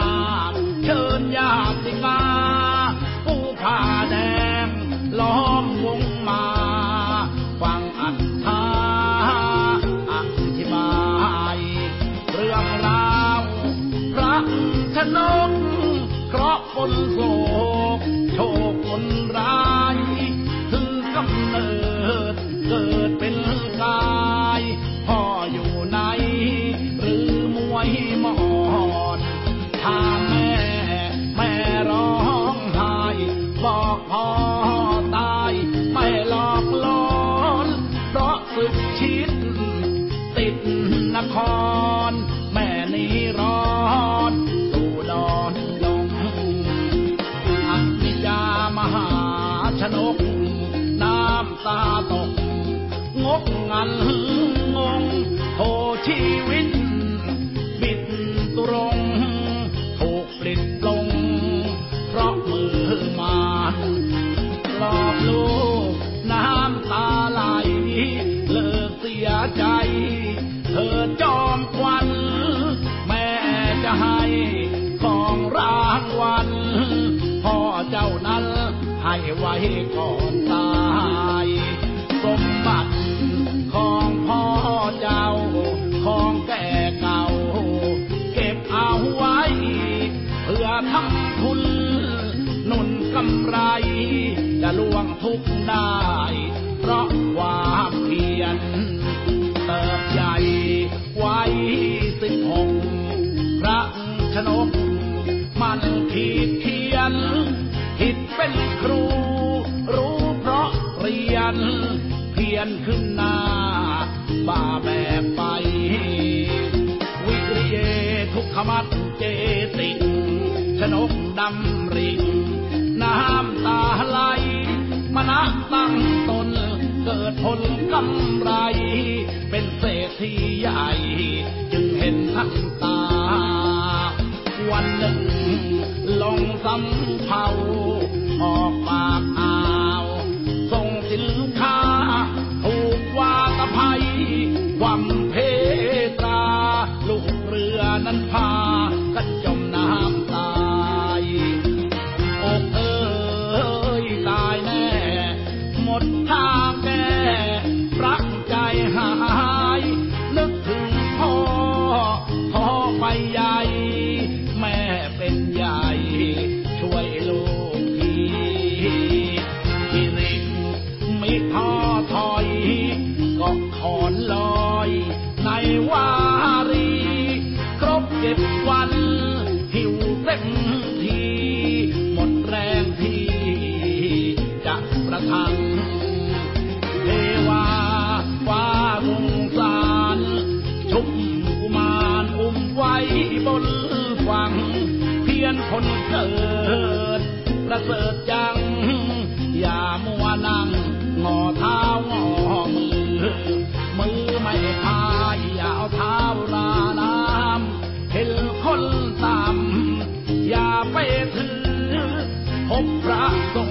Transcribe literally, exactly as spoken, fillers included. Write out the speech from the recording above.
าติเชิญญาติกาผู้ผ้าแดงล้อมวงมาฟังอธิบายเรื่องราวพระชนกเคราะห์ปนโศกโชคปนร้ายถึงกำเนิดเกิดเป็นกายพ่ออยู่ไหนหรือมวยมอนถ้าแม่แม่ร้องไห้บอกพ่อตายไม่หลอกล้อนเพราะสึกชิดติดนครแม่นี้ร้อนสู่ดอนดงอนิจจามหาชนกน้ำตาตกงกงันงงโหชีวิตบิดตุรงถูกปลิดปลงเพราะมือมารหลอกลูกน้ำตาไหลเลิกเสียใจเธอจอมควันแม่จะให้ของรางวัลพ่อเจ้านั้นให้ไว้ก่อนตายสมบัติของพ่อเจ้าของแก่เก่าเก็บเอาไว้เพื่อทำทุนหนุนกำไรจะล่วงทุกข์ได้เพราะความเพียรเติบใหญ่ไว้สิบหกพระชนกมันขีดเขียนผิดเป็นครูรู้เพราะเรียนเพียรขึ้นหน้าบ่าแบบไปวิริเยทุกขมัดเจติชนกดำริงน้ำตาไหลมณะตั้งตนเกิดผลกำไรเป็นเศรษฐีใหญ่จึงเห็นทันตาวันหนึ่งลงสำเภาออกปากอ่าวส่งสินค้าถูกวาตภัยความเพตราลูกเรือนั้นพากันจมน้ำตายอกเอ้ยตายแน่หมดทางแก้รักใจหายนึกถึงพ่อพ่อไปใหญ่แม่เป็นใหญ่ช่วยลูกทีที่ริกไม่ท้อถอยก็ขอนลอยในวารีครบเจ็ดวันหิวเต็มทีหมดแรงที่จะประทังเทวาฟ้าสงสารชุบกุมารอุ้มไว้บนฝั่งเพียรคนเกิดประเสริฐจังอย่ามัวนั่งงอเท้างอมือมือไม่พายอย่าเอาเท้าราน้ำเห็นคนต่ำอย่าไปถือพบพระส